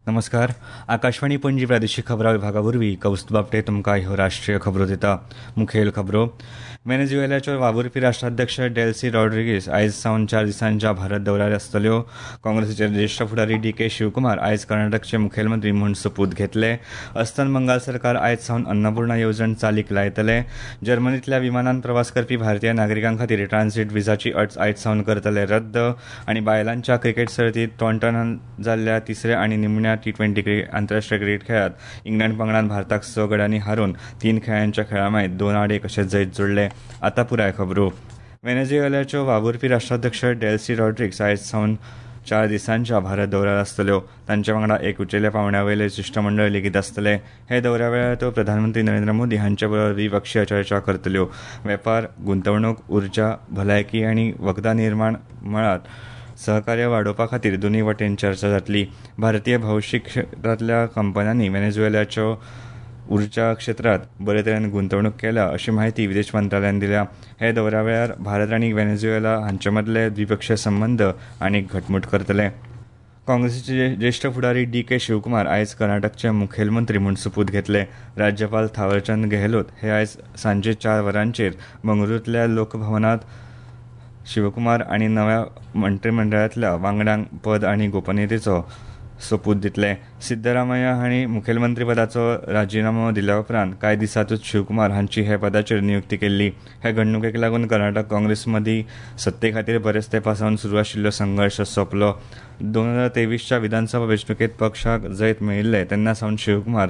नमस्कार. आकाशवाणी पणजी प्रादेशीक खबरां विभागावरवीं कौस्तुभ बापटे तुमकां ह्यो राष्ट्रीय खबरो दिता. मुखेल खबरो. व्हेनेझुएलाच्यो वावुरपी राष्ट्राध्यक्ष डेल्सी रॉड्रिगीस आयज सावन 4 दिसांच्या भारत दौऱ्यार आसतल्यो. काँग्रेसीचे ज्येश्ठ फुडारी डी.के. शिवकुमार आयज कर्नाटकचे मुखेलमंत्री म्हूण सोपूत घेतले. अस्तंत बंगाल सरकार आयज सावन अन्नपूर्णा येवजण चालीक लायतले. जर्मनींतल्या विमानान प्रवास करपी भारतीय नागरिकां खातीर ट्रांझीट विजाची अट आयज सावन करतले रद्द. आनी बायलांच्या क्रिकेट सर्तींत टॉन्टनांत जाल्ल्या तिसऱ्या आनी निमण्या T20 आंतरराष्ट्रीय क्रिकेट खेळात इंग्लंड पंगडान भारताक 6 गड्यांनी हारून 3 खेळांच्या खेळामाळींत 2-1 अशें जैत जोडले. आतां पुराय खबरो. व्हेनेझुएलाच्यो वावुरपी राष्ट्राध्यक्ष डेल्सी रॉड्रिगीस आयज सावन 4 दिसांच्या भारत दौऱ्यार आसतल्यो. तांचे वांगडा एक उंचेल्या पांवड्यावयले शिश्टमंडळ लेगीत आसतले. हे दौऱ्या वेळार त्यो प्रधानमंत्री नरेंद्र मोदी हांचे बरोबर द्विपक्षीय चर्चा करतल्यो. वेपार, गुंतवणूक, उर्जा, भलायकी आनी वखदां निर्माण मळार सहकार्य वाडोवपा खातीर दोनूय वटेन चर्चा जातली. भारतीय भौशीक क्षेत्रांतल्या कंपन्यांनी व्हेनेझुएलाच्या उर्जा क्षेत्रांत बरे तरेन गुंतवणूक केल्या अशी माहिती विदेश मंत्रालयान दिल्या. हे दौऱ्या वेळार भारत आनी व्हेनेझुएला हांचे मदले द्विपक्षीय संबंद आनीक घटमूट करतले. काँग्रेसीचे ज्येश्ठ फुडारी डी.के. शिवकुमार आयज कर्नाटकचे मुखेलमंत्री म्हूण सोपूत घेतले. राज्यपाल थावरचंद गेहलोत हे आयज सांजे 4 वरांचेर बंगळुरूंतल्या लोकभवनांत शिवकुमार आनी नव्या मंत्रिमंडळांतल्या वांगड्यांक पद आनी गोपनीयतेचो सोपूत दितले. सिद्धरामय्या हांणी मुखेलमंत्रीपदाचो राजिनामो दिल्या उपरांत कांय दिसांतूच शिवकुमार हांची हे पदाचेर नियुक्ती केल्ली. हे घडणुकेक लागून कर्नाटक काँग्रेस मदीं सत्ते खातीर बरेच तेंपासावन सुरू आशिल्लो संघर्श सोंपलो. 2023च्या विधानसभा वेंचणुकेंत पक्षाक जैत मेळिल्ले तेन्ना सावन शिवकुमार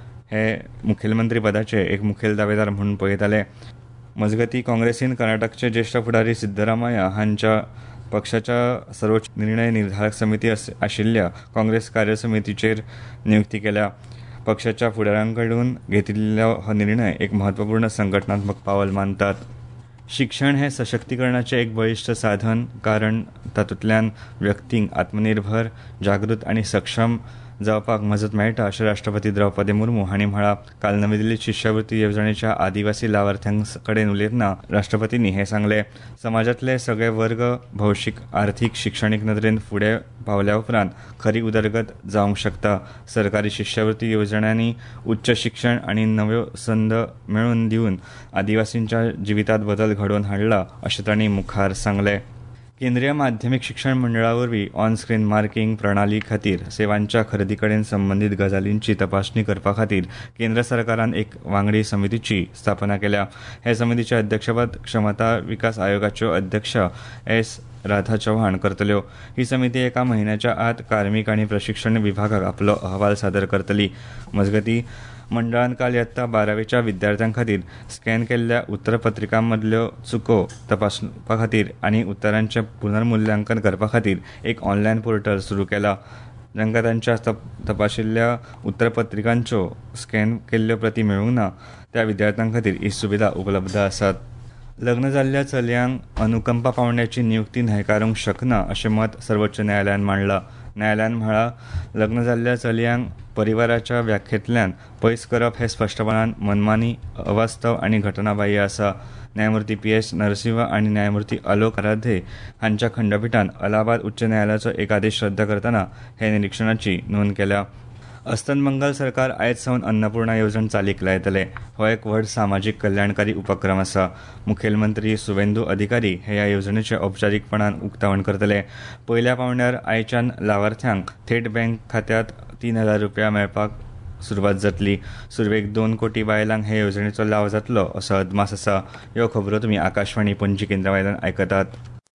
हे मुखेलमंत्रीपदाचे एक मुखेल दावेदार म्हूण पळयताले. मजगतीं काँग्रेसीन कर्नाटकचे ज्येश्ठ फुडारी सिद्धरामय्या हांच्या पक्षाच्या सर्वोच्च निर्णय निर्धारक समिती आशिल्ल्या काँग्रेस कार्यसमितीचेर नियुक्ती केल्या. पक्षाच्या फुडाऱ्यांकडून घेतिल्लो हो निर्णय एक म्हत्वपूर्ण संघटनात्मक पावल मानतात. शिक्षण हे सशक्तीकरणाचें एक बळिश्ठ साधन, कारण तातूंतल्यान व्यक्तींक आत्मनिर्भर, जागृत आनी सक्षम जावपाक मजत मेळटा अशें राष्ट्रपती द्रौपदी मुर्मू हांणी म्हळां. काल नवी दिल्लीत शिश्यवृत्ती येवजणेच्या आदिवासी लावार्थ्यां कडेन उलयतना राष्ट्रपतींनी हें सांगलें. समाजांतले सगळे वर्ग भौशीक, आर्थीक, शिक्षणीक नदरेन फुडें पावल्या उपरांत खरी उदरगत जावंक शकता. सरकारी शिश्यवृत्ती येवजण्यांनी उच्च शिक्षण आनी नव्यो संद मेळून दिवन आदिवासींच्या जिवितांत बदल घडोवन हाडला अशें तांणी मुखार सांगलें. केंद्रीय माध्यमीक शिक्षण मंडळा वरवीं ऑन स्क्रीन मार्किंग प्रणाली खातीर सेवांच्या खरेदी कडेन संबंदीत गजालींची तपासणी करपा खातीर केंद्र सरकारान एक वांगडी समितीची स्थापना केल्या. हे समितीचें अध्यक्षपद क्षमता विकास आयोगाच्यो अध्यक्ष एस. राधा चव्हाण करतल्यो. ही समिती एका म्हयन्याच्या आत कार्मीक आनी प्रशिक्षण विभागाक आपलो अहवाल सादर करतली. मजगतीं मंडळान काल इयत्ता 12वीच्या विद्यार्थ्यां खातीर स्कॅन केल्ल्या उत्तरपत्रिकांमदल्यो चुको तपासपा खातीर आनी उत्तरांचें पुनर्मुल्यांकन करपा खातीर एक ऑनलायन पोर्टल सुरू केला. जांकां तांच्या तपाशिल्ल्या उत्तरपत्रिकांच्यो स्कॅन केल्ल्यो प्रती मेळूंक ना त्या विद्यार्थ्यां खातीर ही सुविधा उपलब्ध आसात. लग्न जाल्ल्या चलयांक अनुकंपा पावंड्याची नियुक्ती न्हयकारूंक शकना अशें मत सर्वोच्च न्यायालयान मांडलां. न्यायालयान म्हळां, लग्न जाल्ल्या चलयांक परिवाराच्या व्याख्येंतल्यान पयस करप हें स्पश्टपणान मनमानी, अवास्तव आनी घटनाबाह्य आसा. न्यायमूर्ती P.S. नरसिंह आनी न्यायमूर्ती आलोक आराधे हांच्या खंडपीठान अलाहाबाद उच्च न्यायालयाचो एक आदेश रद्द करतना हे निरीक्षणाची नोंद केल्या. अस्तंत बंगाल सरकार आयज सावन अन्नपूर्णा येवजण चालीक लायतले. हो एक व्हड सामाजीक कल्याणकारी उपक्रम आसा. मुखेलमंत्री सुवेंदू अधिकारी हे ह्या येवजणेचें औपचारीकपणान उक्तावण करतले. पयल्या पावंड्यार आयच्यान लावार्थ्यांक थेट बँक खात्यांत 3,000 रुपया मेळपाक सुरवात जातली. सुरवेक 2 कोटी बायलांक हे येवजणेचो लाव जातलो असो अदमास आसा. ह्यो खबरो तुमी आकाशवाणी पणजी केंद्रावयल्यान आयकतात.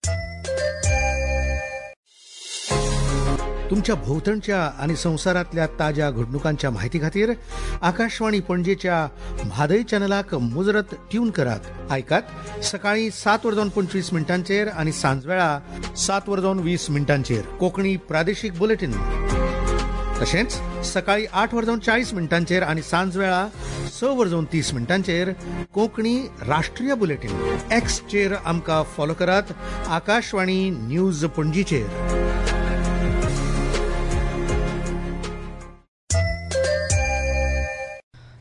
तुमच्या भोवतणच्या आणि संवसारातल्या ताज्या घडणुकांच्या माहिती खातीर आकाशवाणी पणजेच्या म्हादय चॅनलाक मुजरत ट्यून करात. आयकात सकाळी 7:25 आणि सांजवेळा 7:20 कोंकणी प्रादेशीक बुलेटिन. तशेंच सकाळी 8:40 आणि सांजवेळा 6:30 कोंकणी राष्ट्रीय बुलेटिन. एक्सचेर आमकां फॉलो करात. आकाशवाणी न्यूज पणजीचेर.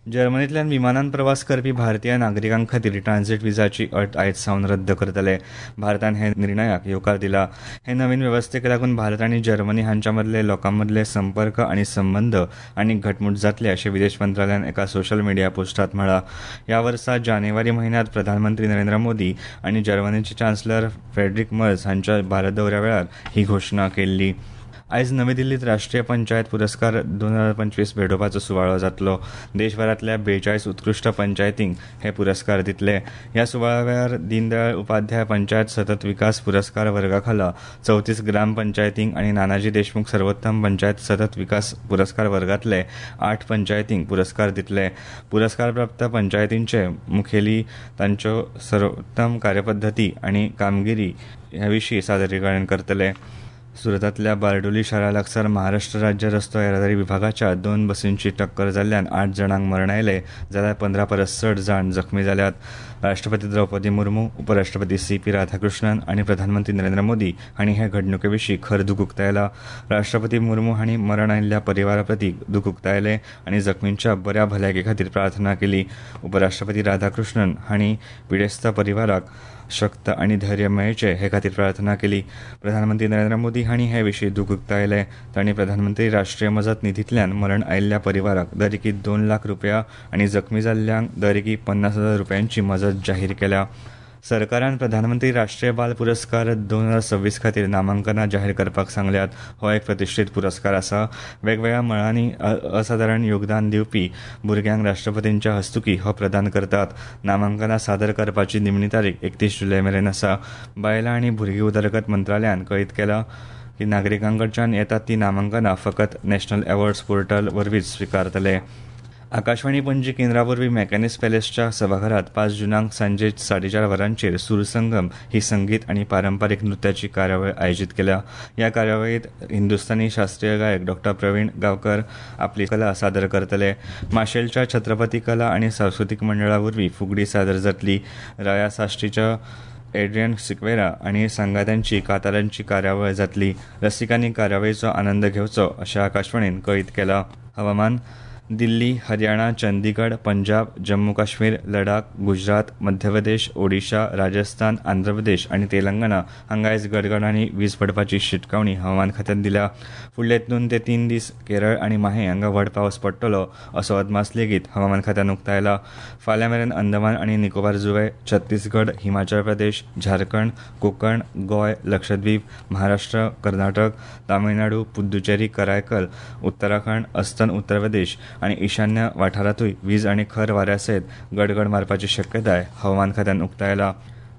जर्मनींतल्यान विमानान प्रवास करपी भारतीय नागरिकां खातीर ट्रांझीट विजाची अट आयज सावन रद्द करतले. भारतान हे निर्णयाक येवकार दिला. हे नवीन वेवस्थेक लागून भारत आनी जर्मनी हांच्या मदले लोकां मदले संपर्क आनी संबंद आनीक घटमूट जातले अशें विदेश मंत्रालयान एका सोशल मिडिया पोस्टांत म्हळां. ह्या वर्सा जानेवारी म्हयन्यांत प्रधानमंत्री नरेंद्र मोदी आनी जर्मनीचे चान्सलर फ्रेडरिक मर्ज हांच्या भारत दौऱ्या वेळार ही घोशणा केल्ली. आयज नवी दिल्लीत राष्ट्रीय पंचायत पुरस्कार 2025 भेटोवपाचो सुवाळो जातलो. देशभरांतल्या 42 उत्कृश्ट पंचायतींक हे पुरस्कार दितले. ह्या सुवाळ्या वेळार दीनदयाळ उपाध्याय पंचायत सतत विकास पुरस्कार वर्गा खाला 34 ग्राम पंचायतींक आनी नानाजी देशमुख सर्वोत्तम पंचायत सतत विकास पुरस्कार वर्गांतले 8 पंचायतींक पुरस्कार दितले. पुरस्कार प्राप्त पंचायतींचे मुखेली तांच्यो सर्वोत्तम कार्यपद्दती आनी कामगिरी ह्या विशीं सादरीकरण करतले. सुरतांतल्या बारडोली शारा लागसार महाराष्ट्र राज्य रस्तो येरादारी विभागाच्या 2 बसींची टक्कर जाल्ल्यान 8 जाणांक मरण आयले जाल्यार 15 परस चड जाण जखमी जाल्यात. राष्ट्रपती द्रौपदी मुर्मू, उपराष्ट्रपती CP राधाकृष्णन आनी प्रधानमंत्री नरेंद्र मोदी हांणी हे घडणुके विशीं खर दुख उक्तायला. राष्ट्रपती मुर्मू हांणी मरण आयिल्ल्या परिवारा प्रती दुख उक्तायले आनी जखमींच्या बऱ्या भलायके खातीर प्रार्थना केली. उपराष्ट्रपती राधाकृष्णन हांणी पिडेस्त परिवाराक शक्त आनी धैर्य मेळचे हे खातीर प्रार्थना केली. प्रधानमंत्री नरेंद्र मोदी हांणी हे विशीं दुख उक्तायले. तांणी प्रधानमंत्री राष्ट्रीय मजत निधींतल्यान मरण आयिल्ल्या परिवाराक दर एकी 2 लाख रुपया आनी जखमी जाल्ल्यांक दर एकी 50,000 रुपयांची मजत जाहीर केल्या. सरकारान प्रधानमंत्री राष्ट्रीय बाल पुरस्कार 2026 खातीर नामांकनां जाहीर करपाक सांगल्यात. हो एक प्रतिश्ठीत पुरस्कार आसा. वेगवेगळ्या मळांनी असाधारण योगदान दिवपी भुरग्यांक राष्ट्रपतींच्या हस्तुकी हो प्रदान करतात. नामांकनां सादर करपाची निमणी तारीख 31 जुलय मेरेन आसा. बायलां आनी भुरगीं उदरगत मंत्रालयान कळीत केलां की नागरिकांकडच्यान येतात ती नामांकनां फकत नॅशनल अवॉर्ड्स पोर्टल वरवींच स्विकारतले. आकाशवाणी पणजी केंद्रा वरवीं मेकॅनिस पॅलेसच्या सभाघरांत 5 जुनाक सांजे 4:30 वरांचेर सूरसंगम ही संगीत आनी पारंपारीक नृत्याची कार्यावळ आयोजीत केल्या. ह्या कार्यावळींत हिंदुस्थानी शास्त्रीय गायक डॉ. प्रवीण गांवकर आपली कला सादर करतले. माशेलच्या छत्रपती कला आनी सांस्कृतीक मंडळा वरवीं फुगडी सादर जातली. राया साश्टीच्या एड्रियन सिक्वेरा आनी सांगात्यांची कातारांची कार्यावळ जातली. रसिकांनी कार्यावळीचो आनंद घेवचो अशें आकाशवाणीन कळीत केलां. हवामान दिल्ली, हरियाणा, चंदीगड, पंजाब, जम्मू काश्मीर, लडाख, गुजरात, मध्य प्रदेश, ओडिशा, राजस्थान, आंध्र प्रदेश आनी तेलंगणा हांगा आयज गडगड आनी वीज पडपाची शिटकावणी हवामान खात्यान दिल्या. फुडले 2 ते 3 दीस केरळ आनी माहे हांगा व्हड पावस पडटलो असो अदमास लेगीत हवामान खात्यान उक्तायला. फाल्यां मेरेन अंदमान आनी निकोबार जुंवे, छत्तीसगड, हिमाचल प्रदेश, झारखंड, कोकण, गोंय, लक्षद्वीप, महाराष्ट्र, कर्नाटक, तामिळनाडू, पुद्दुचेरी, करायकल, उत्तराखंड, अस्तन उत्तर प्रदेश आनी ईशान्य वाठारांतूय वीज आनी खर वाऱ्या सयत गडगड मारपाची शक्यताय हवामान खात्यान उक्तायला.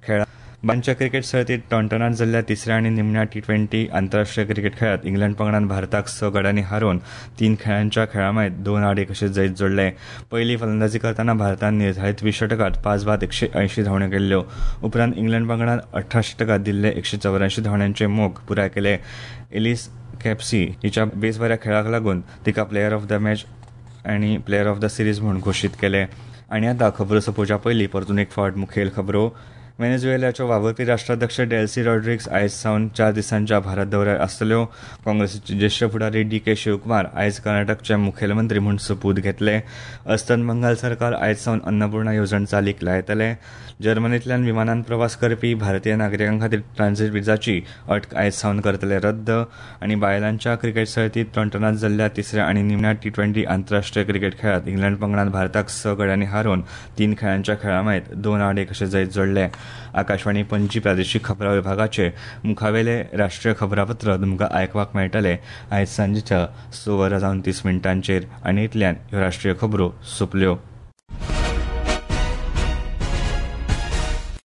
बांच्या क्रिकेट सर्तीत टॉन्टनात जाल्ल्या 3ऱ्या आनी निमण्या T20 आंतरराष्ट्रीय क्रिकेट खेळांत इंग्लंड पंगडान भारताक 6 गड्यांनी हारोवन 3 खेळांच्या खेळामायत 2-8 अशें जैत जोडले. पयली फलंदाजी करतना भारतान निर्धारीत 20 षटकांत 5 बाद 180 धांवड्यो केल्ल्यो. उपरांत इंग्लंड पंगडान 18 षटकांत दिल्ले 184 धांवड्यांचे मोग पुराय केले. एलिस कॅप्सी हिच्या बेसबऱ्या खेळाक लागून तिका प्लेयर ऑफ द मॅच आनी प्लेयर ऑफ द सिरीज म्हूण घोशीत केले. आनी आतां खबरो सोंपोवच्या पयलीं परतून एक फावट मुखेल खबरो. व्हेनेझुएलाच्यो वावुरपी राष्ट्राध्यक्ष डेल्सी रॉड्रिग्स आयज सावन 4 दिसांच्या भारत दौऱ्यार आसतल्यो. काँग्रेसीचे ज्येश्ठ फुडारी DK शिवकुमार आयज कर्नाटकचे मुखेलमंत्री म्हूण सोपूत घेतले. अस्तंत बंगाल सरकार आयज सावन अन्नपूर्णा येवजण चालीक लायतले. जर्मनींतल्यान विमानान प्रवास करपी भारतीय नागरिकां खातीर ट्रांझीट विजाची अट आयज सावन करतले रद्द. आनी बायलांच्या क्रिकेट सर्तीत टॉन्टनात जाल्ल्या 3ऱ्या आनी निमण्या T20 आंतरराष्ट्रीय क्रिकेट खेळांत इंग्लंड पंगडान भारताक 6 गड्यांनी हारोवन 3 खेळांच्या खेळामायत 2-8 अशें जैत जोडले. आकाशवाणी पणजी प्रादेशीक खबरां विभागाचे मुखावेले राष्ट्रीय खबरापत्र तुमकां आयकपाक मेळटले आयज सांजेच्या 6:30 आनी इतल्यान ह्यो राष्ट्रीय खबरो सोंपल्यो.